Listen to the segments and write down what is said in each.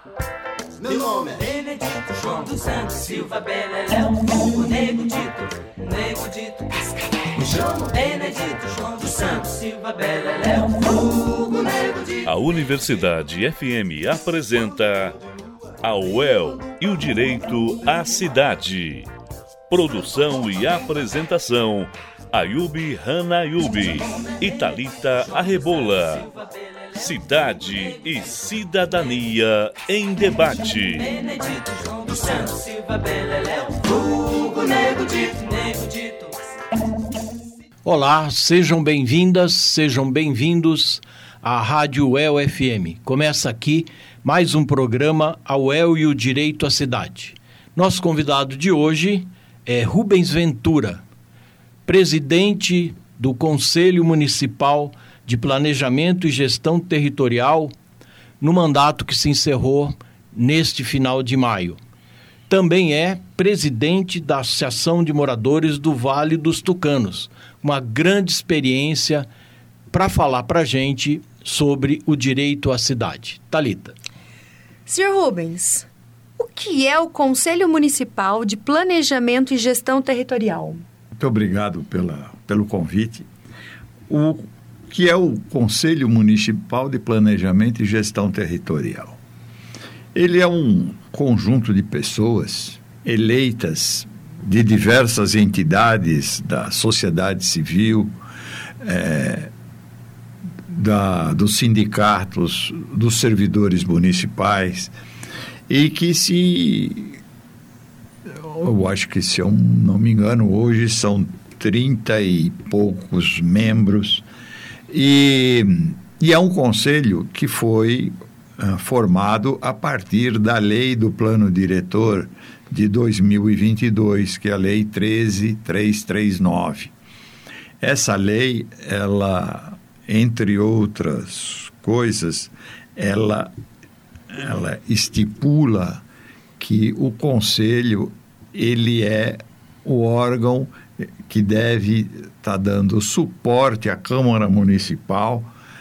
Meu nome é Benedito João dos Santos Silva Beleléu, o Nego Dito, me chamo Benedito João dos Santos Silva Beleléu, o Nego Dito. A Universidade FM apresenta a UEL e o Direito à Cidade. Produção e apresentação, Ayubi Hanayubi e Thalita Arrebola. Cidade e Cidadania em Debate. Olá, sejam bem-vindas, sejam bem-vindos à Rádio UEL FM. Começa aqui mais um programa, a UEL e o Direito à Cidade. Nosso convidado de hoje é Rubens Ventura, presidente do Conselho Municipal de Planejamento e Gestão Territorial, no mandato que se encerrou neste final de maio. Também é presidente da Associação de Moradores do Vale dos Tucanos, uma grande experiência para falar para a gente sobre o direito à cidade. Thalita. Sr. Rubens, o que é o Conselho Municipal de Planejamento e Gestão Territorial? Muito obrigado pelo convite. O que é o Conselho Municipal de Planejamento e Gestão Territorial? Ele é um conjunto de pessoas eleitas de diversas entidades da sociedade civil, dos sindicatos, dos servidores municipais, e que eu acho que, se eu não me engano, hoje são 30 e poucos membros. E é um conselho que foi formado a partir da lei do plano diretor de 2022, que é a lei 13.339. Essa lei, ela, entre outras coisas, ela estipula que o conselho, ele é o órgão que deve estar dando suporte à Câmara Municipal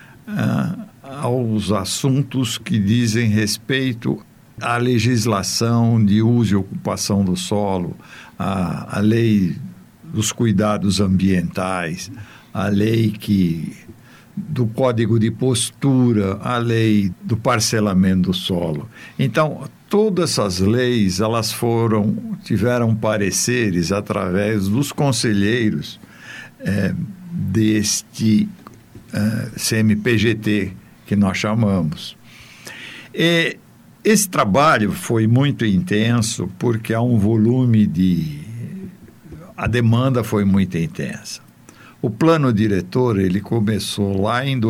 aos assuntos que dizem respeito à legislação de uso e ocupação do solo, à lei dos cuidados ambientais, a lei do Código de Postura, a lei do parcelamento do solo. Então, todas essas leis, elas tiveram pareceres através dos conselheiros deste CMPGT, que nós chamamos. Esse trabalho foi muito intenso, porque há um volume a demanda foi muito intensa. O plano diretor, ele começou lá em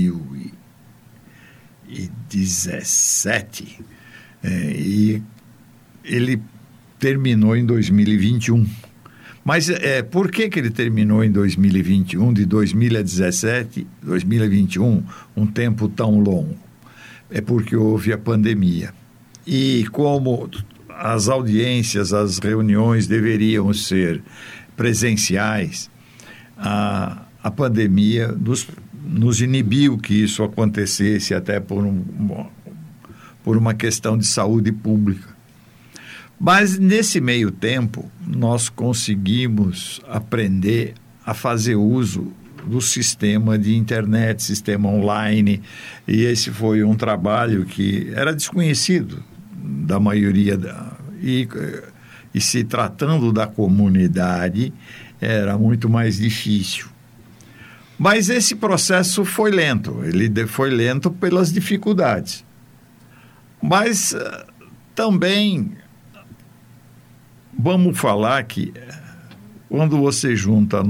2017, e ele terminou em 2021. Mas por que ele terminou em 2021, de 2017, 2021, um tempo tão longo? É porque houve a pandemia. E como as audiências, as reuniões deveriam ser presenciais, a pandemia nos inibiu que isso acontecesse, até por uma questão de saúde pública. Mas, nesse meio tempo, nós conseguimos aprender a fazer uso do sistema de internet, sistema online, e esse foi um trabalho que era desconhecido da maioria, e se tratando da comunidade, era muito mais difícil. Mas esse processo foi lento, ele foi lento pelas dificuldades. Mas também vamos falar que quando você junta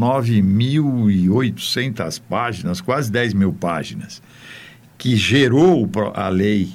9.800 páginas, quase 10 mil páginas, que gerou a lei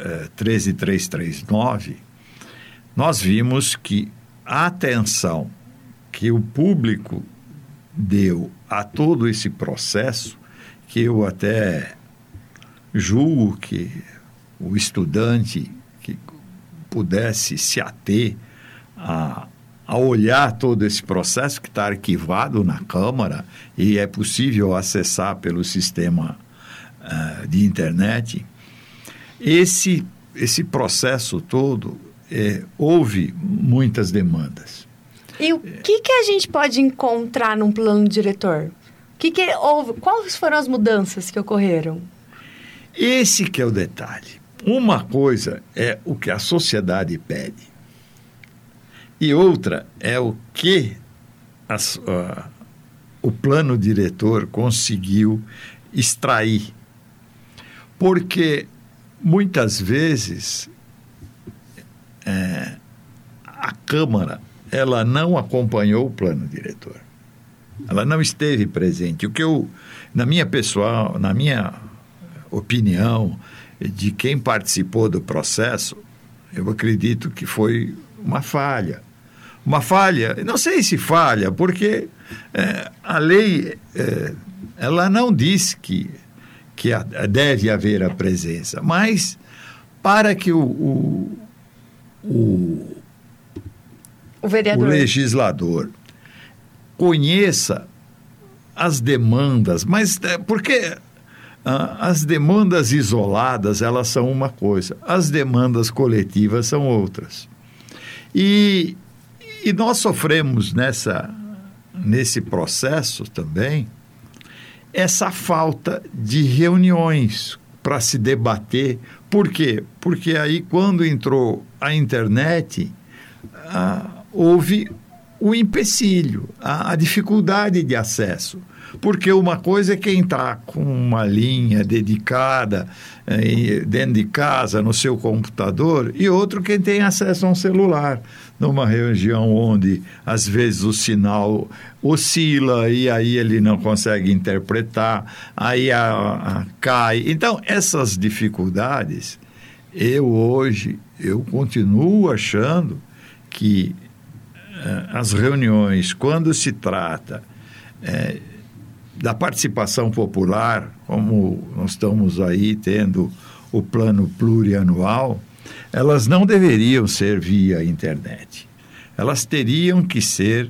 13.339, nós vimos que a atenção que o público deu a todo esse processo, que eu até julgo que o estudante que pudesse se ater a olhar todo esse processo que está arquivado na Câmara e é possível acessar pelo sistema de internet, esse processo todo, houve muitas demandas. E o que a gente pode encontrar num plano diretor? Houve? Quais foram as mudanças que ocorreram? Esse que é o detalhe. Uma coisa é o que a sociedade pede e outra é o que o plano diretor conseguiu extrair. Porque muitas vezes a Câmara ela não acompanhou o plano diretor. Ela não esteve presente. O que na minha opinião, de quem participou do processo, eu acredito que foi uma falha. Uma falha, não sei se falha, porque a lei ela não diz que deve haver a presença, mas para que o legislador conheça as demandas, mas porque as demandas isoladas elas são uma coisa, as demandas coletivas são outras. E nós sofremos nesse processo também essa falta de reuniões para se debater. Por quê? Porque aí quando entrou a internet, houve o empecilho, a dificuldade de acesso. Porque uma coisa é quem está com uma linha dedicada dentro de casa, no seu computador, e outro quem tem acesso a um celular, numa região onde, às vezes, o sinal oscila e aí ele não consegue interpretar, aí cai. Então, essas dificuldades, eu continuo achando que as reuniões, quando se trata da participação popular, como nós estamos aí tendo o plano plurianual, elas não deveriam ser via internet. Elas teriam que ser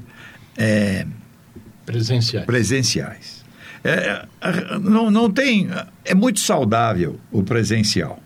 presenciais. Não tem... É muito saudável o presencial.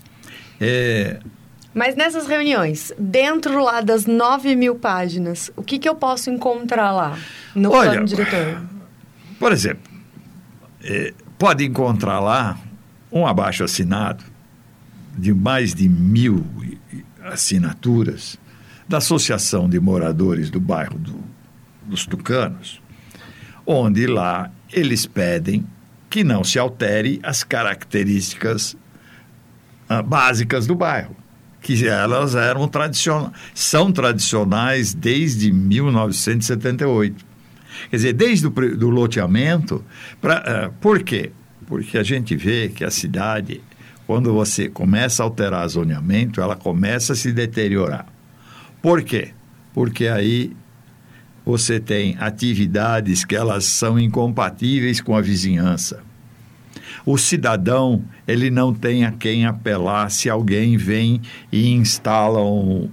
Mas nessas reuniões, dentro lá das 9.000 páginas, o que eu posso encontrar lá no plano diretor? Por exemplo, pode encontrar lá um abaixo-assinado de mais de 1.000 assinaturas da Associação de Moradores do Bairro dos Tucanos, onde lá eles pedem que não se altere as características básicas do bairro, que elas são tradicionais desde 1978. Quer dizer, desde o loteamento. Por quê? Porque a gente vê que a cidade, quando você começa a alterar zoneamento, ela começa a se deteriorar. Por quê? Porque aí você tem atividades que elas são incompatíveis com a vizinhança. O cidadão, ele não tem a quem apelar se alguém vem e instala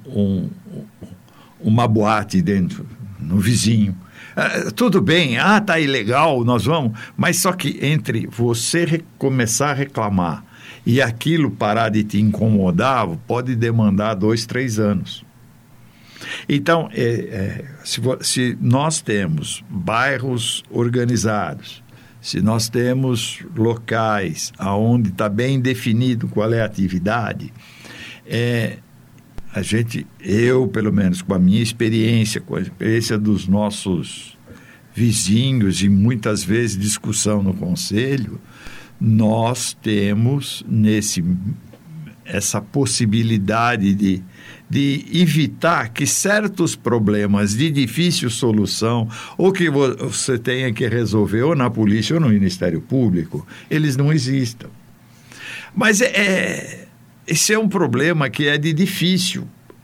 uma boate no vizinho. Tudo bem, tá ilegal, nós vamos, mas só que entre você começar a reclamar e aquilo parar de te incomodar, pode demandar 2, 3 anos. Então, se nós temos bairros organizados, se nós temos locais onde está bem definido qual é a atividade, eu, pelo menos com a minha experiência, com a experiência dos nossos vizinhos e muitas vezes discussão no conselho, nós temos essa possibilidade de evitar que certos problemas de difícil solução ou que você tenha que resolver ou na polícia ou no Ministério Público, eles não existam. Mas esse é um problema que é de difícil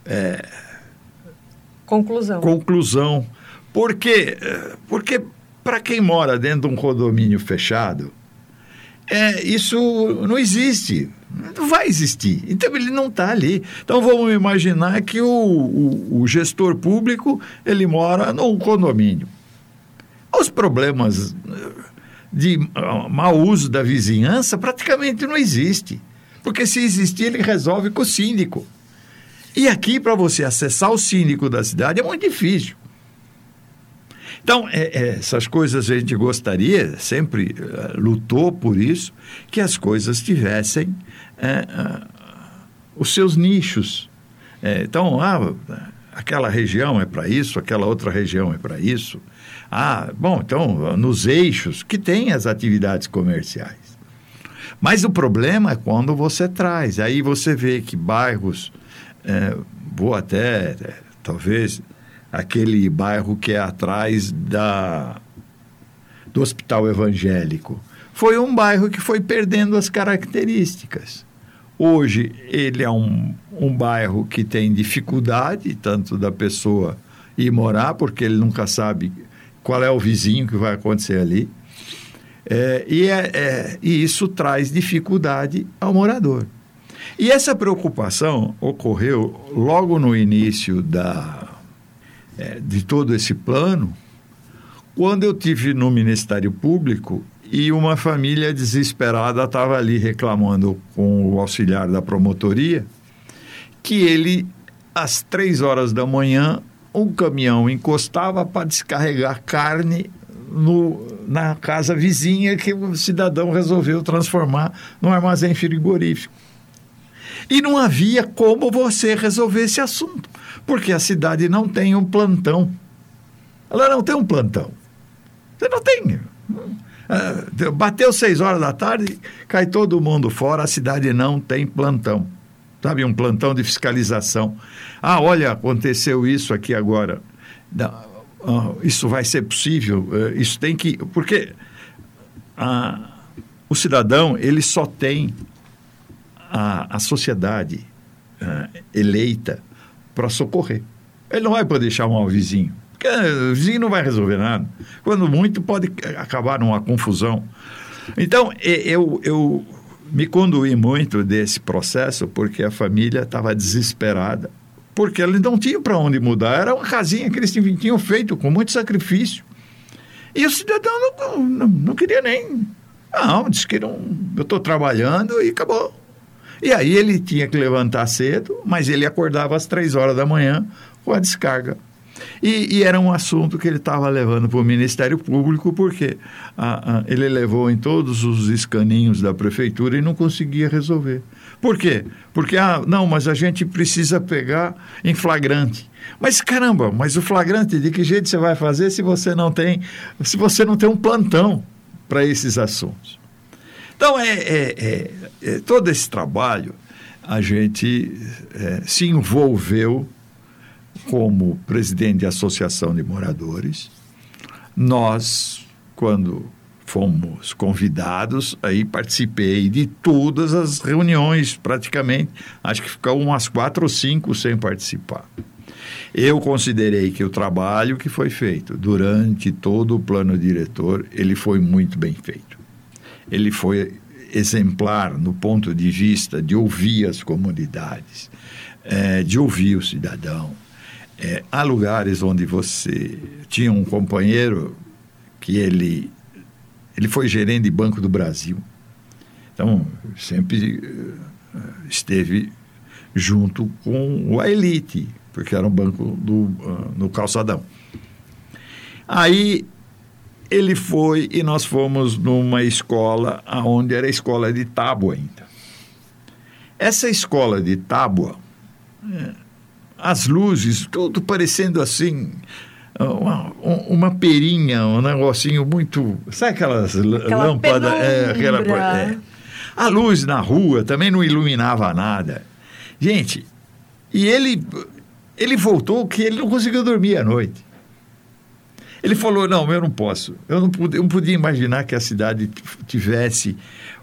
conclusão. Por quê? Porque para quem mora dentro de um condomínio fechado, isso não existe, não vai existir. Então ele não está ali. Então vamos imaginar que o gestor público ele mora num condomínio. Os problemas de mau uso da vizinhança praticamente não existem. Porque se existir, ele resolve com o síndico. E aqui, para você acessar o síndico da cidade, é muito difícil. Então, essas coisas a gente gostaria, sempre lutou por isso, que as coisas tivessem os seus nichos. Então, aquela região é para isso, aquela outra região é para isso. Então, nos eixos, que tem as atividades comerciais. Mas o problema é quando você traz. Aí você vê que bairros, vou até, talvez, aquele bairro que é atrás do Hospital Evangélico. Foi um bairro que foi perdendo as características. Hoje, ele é um bairro que tem dificuldade, tanto da pessoa ir morar, porque ele nunca sabe qual é o vizinho que vai acontecer ali. E isso traz dificuldade ao morador. E essa preocupação ocorreu logo no início de todo esse plano, quando eu tive no Ministério Público e uma família desesperada estava ali reclamando com o auxiliar da promotoria que ele, às 3 horas da manhã, um caminhão encostava para descarregar carne na casa vizinha que o cidadão resolveu transformar num armazém frigorífico. E não havia como você resolver esse assunto, porque a cidade não tem um plantão. Ela não tem um plantão. Você não tem. Bateu 6 horas da tarde, cai todo mundo fora, a cidade não tem plantão. Sabe, um plantão de fiscalização. Olha, aconteceu isso aqui agora. Isso vai ser possível? Isso tem que... Porque o cidadão, ele só tem a sociedade eleita para socorrer. Ele não vai poder chamar o vizinho, porque o vizinho não vai resolver nada. Quando muito, pode acabar numa confusão. Então, eu me conduí muito desse processo porque a família estava desesperada, porque eles não tinham para onde mudar. Era uma casinha que eles tinham feito com muito sacrifício. E o cidadão não queria nem... disse que eu estou trabalhando e acabou. E aí ele tinha que levantar cedo, mas ele acordava às 3 horas da manhã com a descarga. E era um assunto que ele estava levando para o Ministério Público, porque ele levou em todos os escaninhos da prefeitura e não conseguia resolver. Por quê? Porque, mas a gente precisa pegar em flagrante. Mas caramba, mas o flagrante, de que jeito você vai fazer se você não tem um plantão para esses assuntos? Então, todo esse trabalho, a gente se envolveu como presidente de associação de moradores. Nós, quando fomos convidados, aí participei de todas as reuniões, praticamente. Acho que ficou umas 4 ou 5 sem participar. Eu considerei que o trabalho que foi feito durante todo o plano diretor, ele foi muito bem feito. Ele foi exemplar no ponto de vista de ouvir as comunidades, de ouvir o cidadão. Há lugares onde você tinha um companheiro que ele foi gerente de Banco do Brasil. Então, sempre esteve junto com a elite, porque era um banco no Calçadão. Aí ele foi e nós fomos numa escola onde era a escola de tábua ainda. Essa escola de tábua, as luzes, tudo parecendo assim, uma perinha, um negocinho muito... Sabe aquelas lâmpadas? A luz na rua também não iluminava nada. Gente, e ele voltou que ele não conseguiu dormir à noite. Ele falou, não, eu não posso. Eu não podia imaginar que a cidade tivesse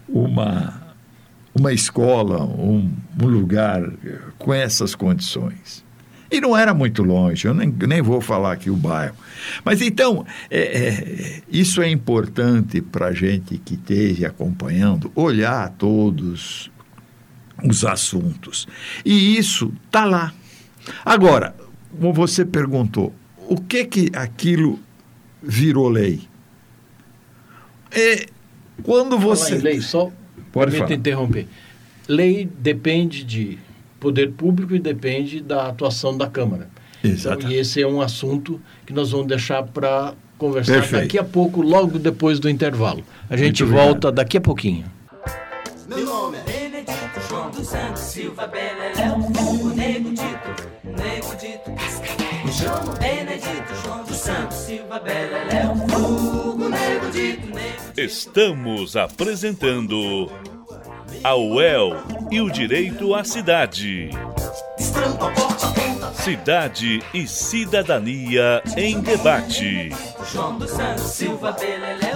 uma escola, um lugar com essas condições. E não era muito longe, eu nem vou falar aqui o bairro. Mas então, isso é importante para a gente que esteja acompanhando, olhar todos os assuntos. E isso está lá. Agora, como você perguntou, o que aquilo virou lei? Quando você... Falar em lei, só pode interromper. lei depende de poder público e depende da atuação da Câmara. Exato. Então, e esse é um assunto que nós vamos deixar para conversar Perfeito. daqui a pouco, logo depois do intervalo. A gente Muito volta obrigado. daqui a pouquinho. Meu nome é Benedito João dos Santos Silva Beleléu, o Nego Dito, me chamo Benedito João dos Santos Silva Beleléu, o Nego Dito. Estamos apresentando a UEL e o direito à cidade. Estrampa, porta, ponta, Cidade e cidadania em debate. João dos Santos Silva Beleléu.